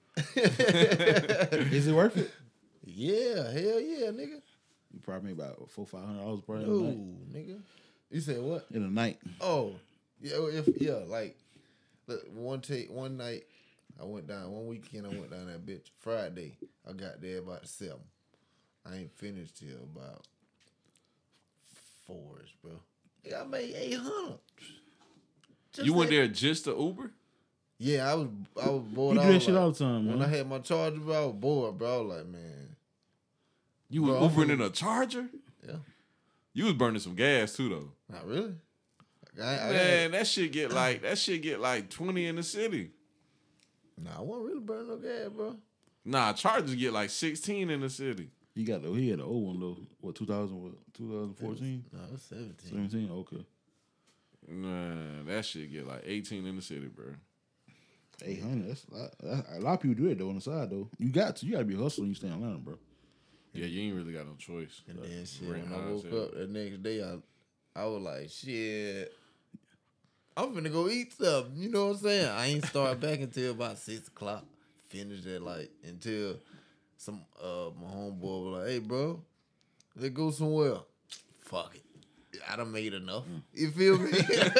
Is it worth it? Yeah, hell yeah, nigga. You probably make about four five hundred dollars probably No, in a night. nigga. You said what? In a night. Oh, yeah, if yeah, like look, one take one night I went down one weekend I went down that bitch. Friday I got there about seven. I ain't finished till about four-ish, bro. Yeah, I made eight hundred. You went there just to Uber? Yeah, I was I was bored. You I do that was shit like- all the time, When man. I had my charger, bro, I was bored, bro. I was like, man, You was Bro, I'm Ubering finna- in a Charger? yeah, You was burning some gas too, though. not really. I, I, Man, that shit get like that shit get like twenty in the city. nah, I wasn't really burning no gas, bro. Nah, Chargers get like sixteen in the city. He got the he had the old one though. What two thousand what two thousand fourteen? No, it was seventeen. Seventeen? Okay. Nah, that shit get like eighteen in the city, bro. Eight hundred. That's a lot. That- a lot of people do it though on the side though. You got to. You gotta be hustling when you stay in Atlanta, bro. Yeah, you ain't really got no choice. And then shit, Right when now, I I woke said- up the next day, I I was like, shit, I'm finna go eat something. You know what I'm saying? I ain't start back until about six o'clock. Finished at like until some uh my homeboy was like, hey bro, let's go somewhere. Fuck it. I done made enough. You feel me?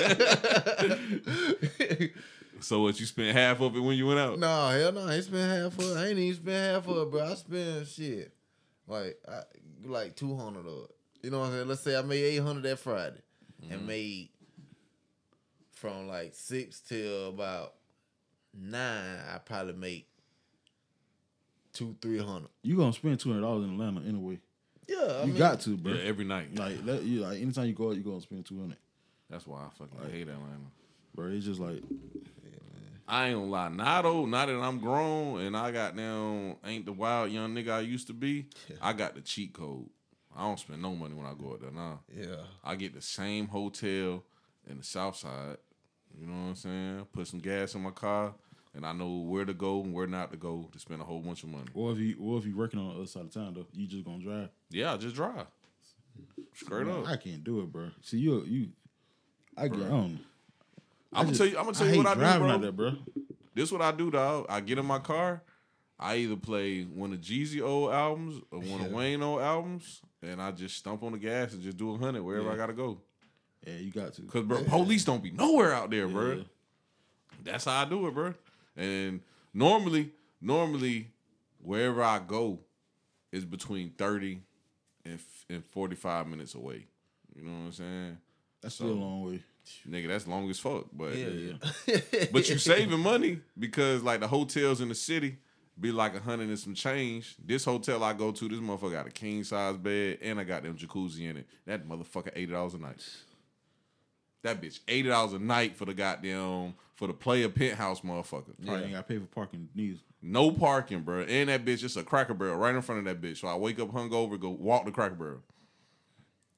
So what? You spent half of it when you went out? Nah, hell no, I ain't spent half of it. I ain't even spent half of it, bro. I spent shit. Like I, like two hundred of it. You know what I'm saying? Let's say I made eight hundred that Friday. And made from like six till about nine, I probably make two, three hundred. You gonna spend two hundred dollars in Atlanta anyway. Yeah, I You mean, got to, bro. Yeah, every night. Like that, you like anytime you go out, you gonna spend two hundred. That's why I fucking hate Atlanta. Bro, it's just like I ain't gonna lie. Now though, now that I'm grown and I got down, ain't the wild young nigga I used to be. I got the cheat code. I don't spend no money when I go out there now. yeah. I get the same hotel in the South Side. You know what I'm saying? Put some gas in my car, and I know where to go and where not to go to spend a whole bunch of money. or if you or if you working on the other side of town though, you just gonna drive. Yeah, I just drive. Straight Man, up. I can't do it, bro. See you you I get on. I'm gonna tell you. I'm gonna tell I you hate what I do, driving bro. out there, bro. This what I do, dog. I get in my car. I either play one of Jeezy old albums or one of Yeah. Wayne old albums, and I just stump on the gas and just do a hundred wherever Yeah. I gotta go. Yeah, you got to. Cause bro, police don't be nowhere out there, bro. Yeah. That's how I do it, bro. And normally, normally, wherever I go is between thirty and f- and forty five minutes away. You know what I'm saying? That's So- still a long way. Nigga, that's long as fuck. But Yeah, yeah. but you saving money because like the hotels in the city be like a hundred and some change. This hotel I go to, this motherfucker got a king size bed and I got them jacuzzi in it. That motherfucker eighty dollars a night. That bitch eighty dollars a night for the goddamn for the player penthouse motherfucker. Probably ain't gotta pay for parking neither. No parking, bro. And that bitch just a Cracker Barrel right in front of that bitch. So I wake up hungover, go walk to Cracker Barrel.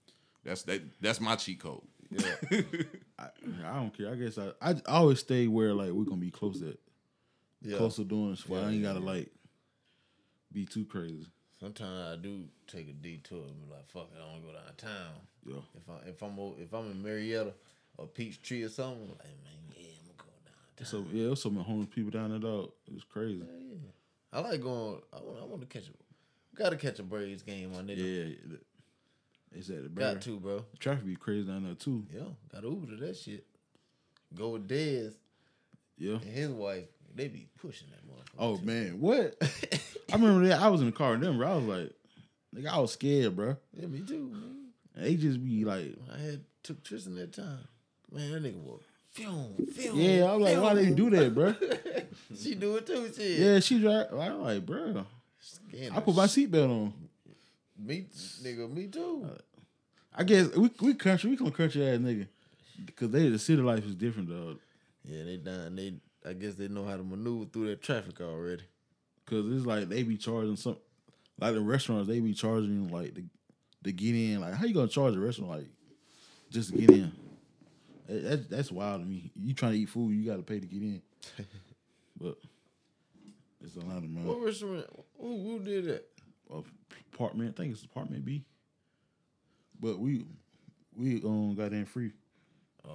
That's that. That's my cheat code. Yeah. I, I don't care. I guess I, I I always stay where like we're gonna be close at Yeah. close to doing this. Yeah, I ain't yeah, gotta yeah. like be too crazy. Sometimes I do take a detour and be like, fuck it, I want to go downtown. Yeah. If I if I'm o- if I'm in Marietta or Peachtree or something, I'm like, man, yeah, I'm gonna go downtown. So yeah, there's so many homeless people down there, dog. It's crazy. Yeah. I like going. I want. I want to catch a. Gotta catch a Braves game, my nigga. Yeah, it's at the bar. Got to, bro. The traffic be crazy down there too. Yeah, got Uber to that shit. Go with Dez Yeah. and his wife. They be pushing that motherfucker. Oh too. man, what? I remember that I was in the car and them, bro. I was like, nigga, I was scared, bro. Yeah, me too, man. And they just be like, I had took Tristan that time. Man, that nigga was film, film. yeah. I was like, why they do that, bro? She do it too, shit. Yeah, she drive. I was like, bro. Scared I the put my sh- seatbelt on. Me, nigga, me too. I guess we we country, we come country ass nigga, because they the city life is different, dog. Yeah, they done. They, I guess they know how to maneuver through that traffic already. Cause it's like they be charging some, like the restaurants they be charging like to, to get in. Like how you gonna charge a restaurant like just to get in? That, that's that's wild to me. You trying to eat food, you got to pay to get in. But it's a lot of What money. restaurant? Who, who did that? Apartment, I think it's apartment B. But we we um got in free. Oh,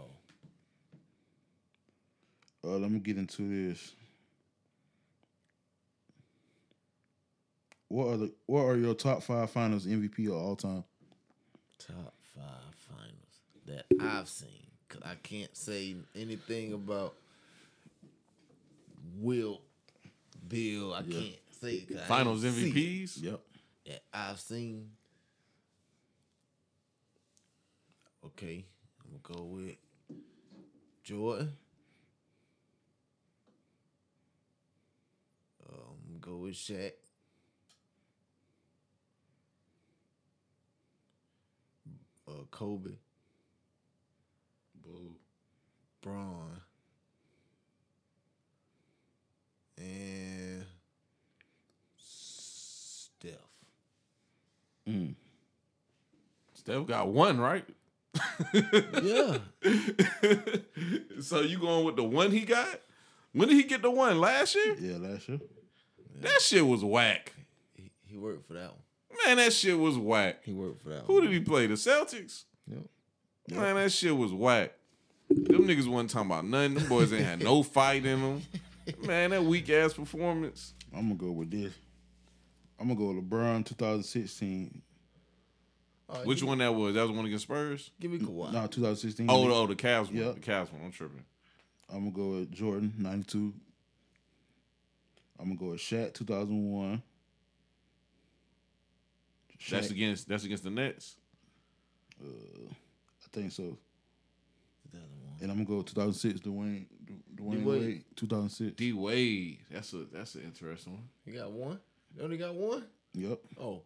Uh, let me get into this. What are the what are your top five finals M V P of all time? top five finals that I've seen. Cause I can't say anything about Will, Bill. I can't say 'cause I Finals ain't see M V Ps. Yep. that I've seen. Okay, I'm gonna go with Jordan. Um, I'm gonna go with Shaq. Uh, Kobe. Braun. And Steph. Mm. Steph got one, right? Yeah. So you going with the one he got? When did he get the one? Last year? Yeah, last year. That shit was whack. He, he worked for that one. Man, that shit was whack. He worked for that Who one. did he play? The Celtics? Yep. Man, that shit was whack. Them niggas wasn't talking about nothing. Them boys ain't had no fight in them. Man, that weak ass performance. I'm gonna go with this. I'm gonna go with LeBron twenty sixteen. All right, Which give, one that was? That was one against Spurs? Give me Kawhi. No, twenty sixteen. Oh, oh, the Cavs one. Yeah. The Cavs one. I'm tripping. I'm gonna go with Jordan ninety-two. I'm gonna go with Shaq two thousand one. That's Shaq, against that's against the Nets. I think so. two thousand one. And I'm gonna go with two thousand six. Dwayne, Dwayne D-Wade. Wade, two thousand six. D Wade. That's a that's an interesting one. You got one? You only got one? Yep. Oh.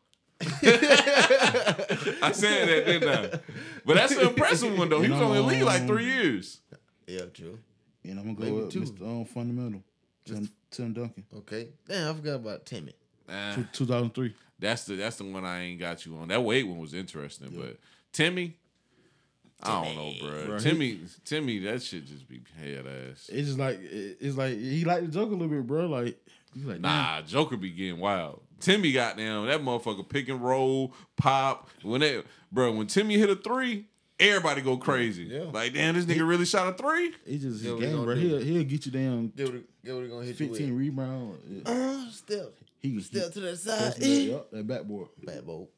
I said that, didn't I? But that's an impressive one though. He was only in the league like three years. Yeah, true. And I'm gonna go Maybe with two. Mister Um, Fundamental, Tim, Tim Duncan, Okay. Damn, I forgot about Timmy. Nah, two, two thousand three. that's the that's the one I ain't got you on. That Wade one was interesting, but Timmy, I don't know, bro. Bro, he- Timmy, Timmy, that shit just be head ass. It's just like it- it's like he liked the joke a little bit, bro. Like he's like, nah. Nah, Joker be getting wild. Timmy got down. That motherfucker pick and roll, pop. When they, bro, when Timmy hit a three, everybody go crazy. Yeah. Like, damn, this nigga really shot a three? It's just his Yeah, what he game, gonna bro. do? He'll he'll get you down Get what, he- get what he gonna hit fifteen you with. rebound. Uh, step. He Step to the That's side. that, Eh. yup, that backboard. Bat bolt.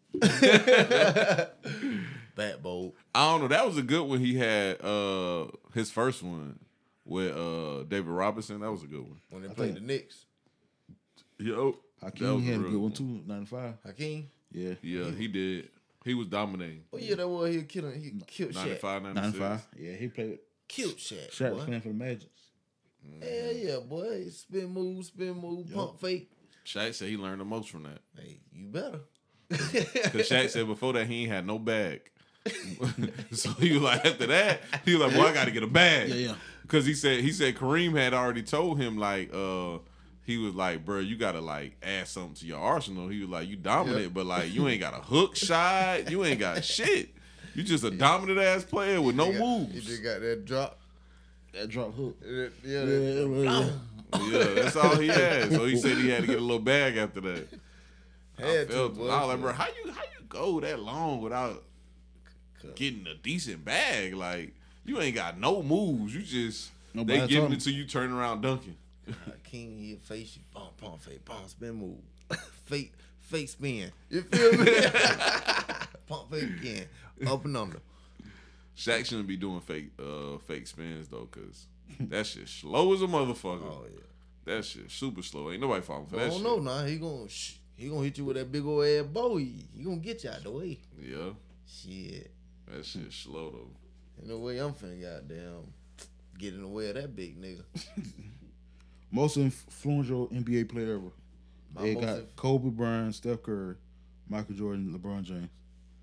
Bat bolt. I don't know. That was a good one he had, uh, his first one with uh, David Robinson. That was a good one. When they played the think- Knicks. Yo. Hakeem had a good one too. ninety-five. Hakeem. Yeah. Yeah, he did. He was dominating. Oh yeah, that was he killed he killed Shaq. ninety-five, ninety-six. ninety-five. Yeah, he played. Killed Shaq. Shaq was boy. playing for the Magic. Hell yeah, boy. Spin move, spin move, pump fake. Shaq said he learned the most from that. Hey, you better. Because Shaq said before that he ain't had no bag. So he was like, after that, he was like, well, I got to get a bag. Yeah, yeah. Because he said he said Kareem had already told him, like, uh, he was like, bro, you got to, like, add something to your arsenal. He was like, you dominate, Yeah. but, like, you ain't got a hook shot. You ain't got shit. You just a dominant ass player with no He got- moves. He just got that drop. That drop hook. Yeah, Yeah, that- yeah, yeah. Yeah, that's all he had. So he said he had to get a little bag after that. I Had to, felt it. boy. I was like, bro, how you how you go that long without getting a decent bag? Like you ain't got no moves. You just No, but they I giving told it to you, turn around dunking. Uh, King, he face you, bump, pump, fake, pump, spin, move, fake, fake spin. You feel me? Pump, fake again, up and under. Shaq shouldn't be doing fake uh fake spins though, cause that shit slow as a motherfucker. Oh yeah. That shit super slow. Ain't nobody falling for I that don't shit. know now. He gonna sh- he gonna hit you with that big old ass bow. He, he gonna get you out the way. Yeah, Shit. that shit slow though. In the way I'm finna goddamn get in the way of that big nigga. Most influential N B A player ever. My They most got inf- Kobe Bryant, Steph Curry, Michael Jordan, LeBron James.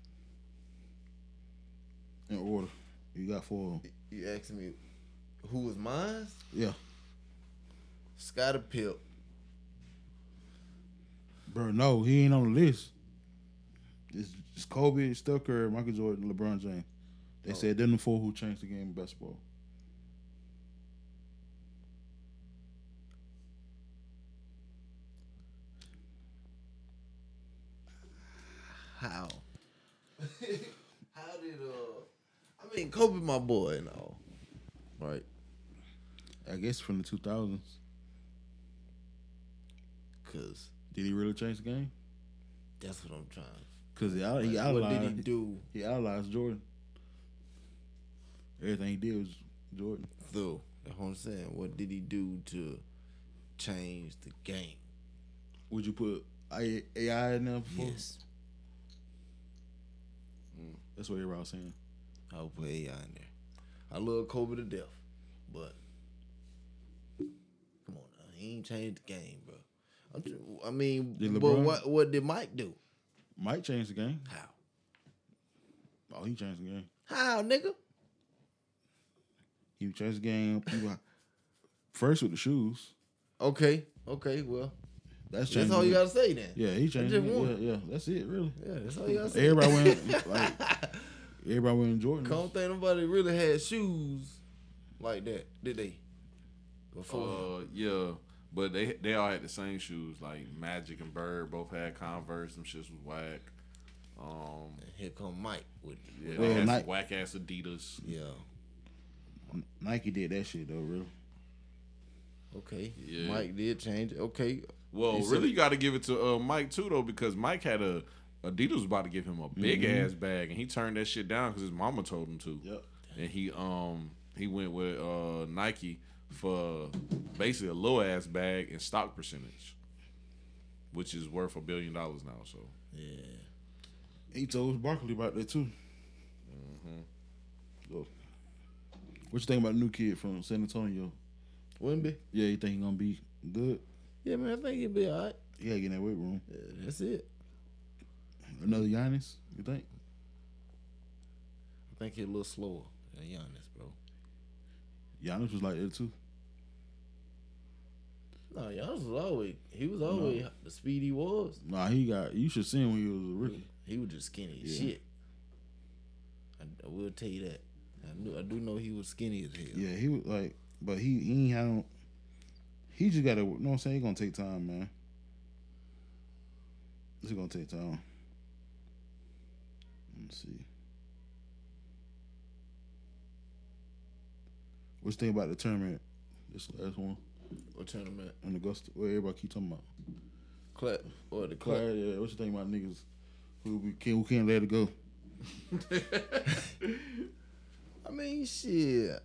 In order. You got four of them. You asking me who was mine? Yeah. Scottie Pip. Bro, no, he ain't on the list. It's, it's Kobe, Steph Curry, Michael Jordan, LeBron James. They Oh. said they're the four who changed the game of basketball. How? How did uh? I mean, Kobe, my boy, and all. Right. I guess from the two thousands. Cause Did he really change the game? that's what I'm trying. Because he, out, he Like, outlined. what did he do He outlined Jordan. Everything he did was Jordan. though? That's what I'm saying. What did he do to change the game? Would you put A I in there before? Yes, That's what everybody was saying. I would put A I in there. I love Kobe to death, but come on now, he ain't changed the game, bro. I'm just, I mean, Did but LeBron? what what did Mike do? Mike changed the game. How? Oh, he changed the game. How, nigga? He changed the game. People, first with the shoes. Okay, okay, well, That's that's changing all you it. gotta say then. Yeah, he changed just it. one. Yeah, yeah, that's it, really. Yeah, that's all you gotta say. Everybody went like everybody went Jordan. I don't think nobody really had shoes like that, did they? Before. Uh, yeah, but they they all had the same shoes. Like Magic and Bird both had Converse. Them shits was whack. Um, And here come Mike with yeah, Well, they had Nike- some whack ass Adidas. yeah. Nike did that shit though, really. Okay. Yeah. Mike did change it. Okay. Well, He said- really, you got to give it to uh, Mike too, though, because Mike had a Adidas was about to give him a big ass bag, and he turned that shit down because his mama told him to. Yep. And he um he went with uh, Nike for basically a low ass bag and stock percentage, which is worth a billion dollars now. So Yeah. He told Barkley about that too. So, what you think about the new kid from San Antonio? Wimby? Yeah, you think he gonna be good? Yeah, man, I think he'll be all right. He gotta get in that weight room. Yeah, that's it. Another Giannis, you think? I think he's a little slower than Giannis, bro. Giannis was like that too. No, Giannis was always, he was always the speed he was. Nah, he got. You should see him when he was a rookie. He was just skinny as Yeah. shit. I, I will tell you that. I knew, I do know he was skinny as hell. Yeah, he was like, but he he ain't had. No, he just gotta. You know what I'm saying? He gonna take time, man. It's gonna take time. Let's see. What you think about the tournament? This last one What tournament? in Augusta, where everybody keep talking about. Clap or the clap? Claire, yeah. What you think about niggas who we can't who can't let it go? I mean, shit.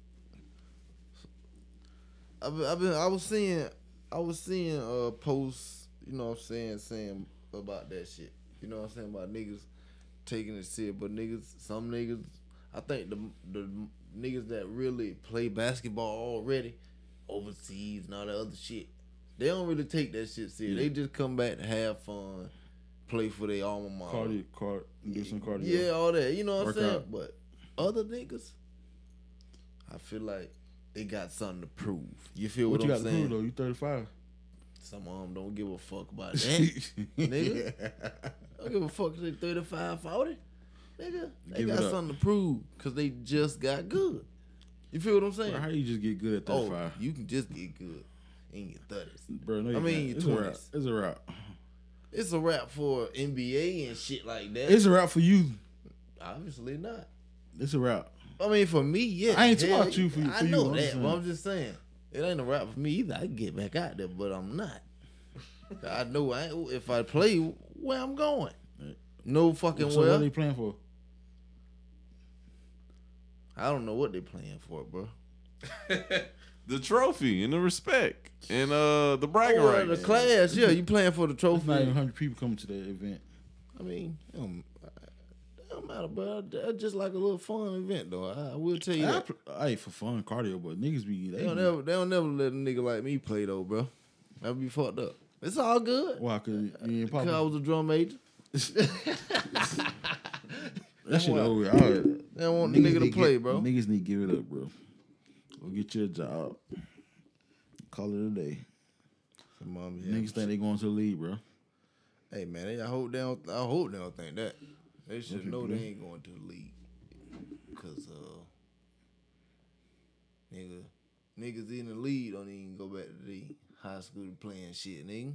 I've been, I've been, I was seeing, I was seeing uh posts, you know what I'm saying, saying about that shit. You know what I'm saying about niggas taking it serious, but niggas, some niggas, I think the the niggas that really play basketball already, overseas and all that other shit, they don't really take that shit serious. They just come back to have fun, play for their alma mater. Cardi, card, do some cardio. Yeah, all that. You know what Work I'm saying? out. But other niggas, I feel like they got something to prove. You feel What what, you I'm got to saying? prove though? You thirty-five. Some of them don't give a fuck about that. Nigga. Don't give a fuck if they thirty-five, forty. nigga, they Give it got up. something to prove because they just got good. You feel what I'm saying? Bro, how you just get good at Oh, thirty-five? you can just get good in your thirties. Bro, no, you I mean, can't. your it's a wrap. twenties. It's a wrap. It's a rap for N B A and shit like that. It's a wrap for you. Obviously not. It's a wrap. I mean, for me, yeah. I ain't talking hell about you for- yeah. for I you, know I'm that, just but saying. I'm just saying. It ain't a rap for me either. I can get back out there, but I'm not. I know I ain't, if I play, where I'm going. No fucking So what are well. they playing for? I don't know what they playing for, bro. The trophy and the respect and uh the bragging Oh, well, rights. the class, yeah, you playing for the There's not even trophy. one hundred people coming to that event. I mean, it don't, it don't matter, bro. It's just like a little fun event, though. I, I will tell you I, that. pl- I ain't for fun cardio, but niggas be they They don't be, never, they don't never let a nigga like me play though, bro. That'd be fucked up. It's all good. why? Cause you ain't Cause I popping. was a drum major. That shit why. over. with. All right. They don't want the Niggas nigga to need play, get- bro. Niggas need to give it up, bro. Go get you a job. Call it a day. Some mom, yeah. Niggas think they going to the league, bro. Hey man, they, I hope they don't. I hope they don't think that. They should Okay, know good. they ain't going to the league. Cause uh, nigga, niggas in the league don't even go back to the high school to playing shit, nigga.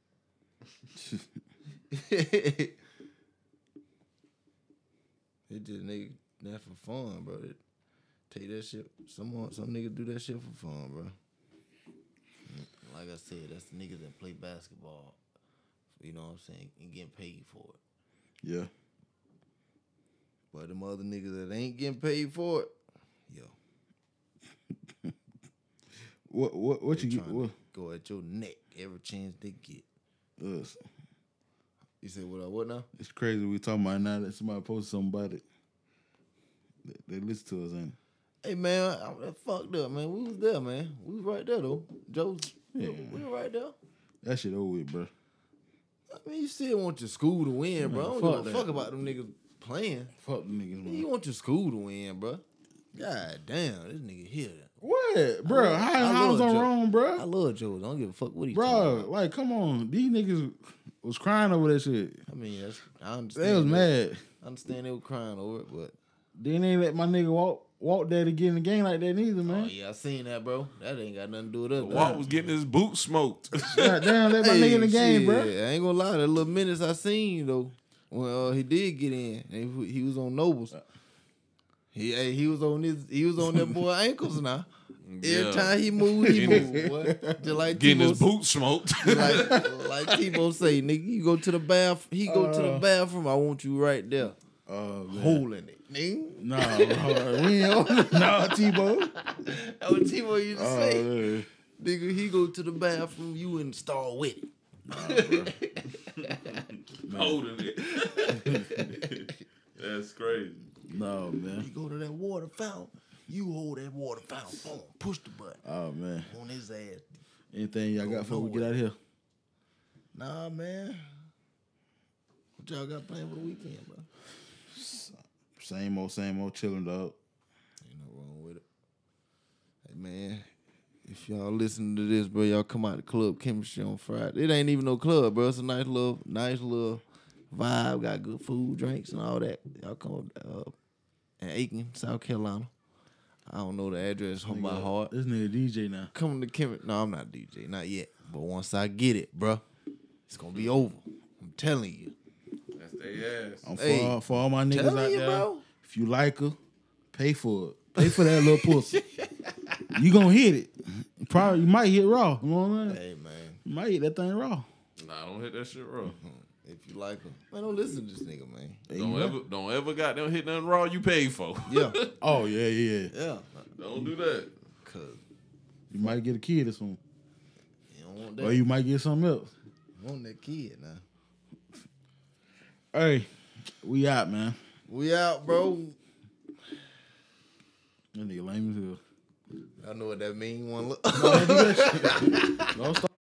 It just nigga that for fun, bro. It, take that shit. Some some niggas do that shit for fun, bro. Like I said, that's the niggas that play basketball. You know what I'm saying? And getting paid for it. Yeah. But them other niggas that ain't getting paid for it, yo, What what what you they get? trying What? to go at your neck every chance they get. Uh, You say what? I what now? it's crazy we talking about it now that somebody posted something about it. They, they listen to us, ain't Hey man, I, I fucked up, man. We was there, man. We was right there though. Joe, Yeah. we were right there. it? That shit over with, bro. I mean, you still want your school to win, bro. I don't fuck give a that. fuck about them niggas playing. Fuck the niggas, man. You want your school to win, bro. God damn, this nigga here. What, bro? I How love how's I'm Joe. wrong, I bro? love Joe. I don't give a fuck what he talking Bro, about. like, come on. These niggas was crying over that shit. I mean, that's, I understand. They was that. mad. I understand they were crying over it, but Then they let my nigga walk walk there to get in the game like that neither, oh man. yeah, I seen that, bro. That ain't got nothing to do with us. Walt was getting his boot smoked. God damn, let my nigga in the game, shit, bro. I ain't gonna lie, the little minutes I seen though, when uh, he did get in, and he, he was on Nobles. He hey, he was on his he was on that boy ankles now. Every Yeah. time he moved, he Getting moved. Boy. Just like Getting his Tebow- boot smoked. like like Tebow say, nigga, you go to the bath, he go to the bathroom. I want you right there, Oh, man. holding it, nigga. Nah, bro. We ain't on Nah, Tebow. That's what Tebow used to Oh, say. man. Nigga, he go to the bathroom, you install with it. Holding it. That's crazy. No, You man. go to that water fountain, you hold that water fountain, boom, push the button Oh, man. on his ass. Anything y'all got before we get out of here? Nah, man. What y'all got planned for the weekend, bro? Same old, same old, chilling, dog. Ain't no wrong with it. Hey, man, if y'all listen to this, bro, y'all come out to Club Chemistry on Friday. It ain't even no club, bro. It's a nice little, nice little vibe. Got good food, drinks, and all that. Y'all come uh, in Aiken, South Carolina. I don't know the address on my heart. This nigga D J now. Coming to Chemistry. No, I'm not D J, not yet. But once I get it, bro, it's gonna be over. I'm telling you. That's their ass. I'm for, Hey, all, for all my niggas telling out you, there. bro. If you like her, pay for it. Pay for that little pussy. You gonna hit it. Probably you might hit raw. You know what I'm saying? Hey, man, You might hit that thing raw. Nah, don't hit that shit raw. if you like her, man, don't listen to this nigga, man. Hey, Don't you ever, don't ever got them hit nothing raw you paid for. Yeah, Oh yeah, yeah. yeah. Don't do that. Cause You might get a kid or something. you don't want Or that. you might get something else. You want that kid now. Hey, we out, man. We out, bro. That nigga lame as hell. I know what that mean. One look. Don't stop.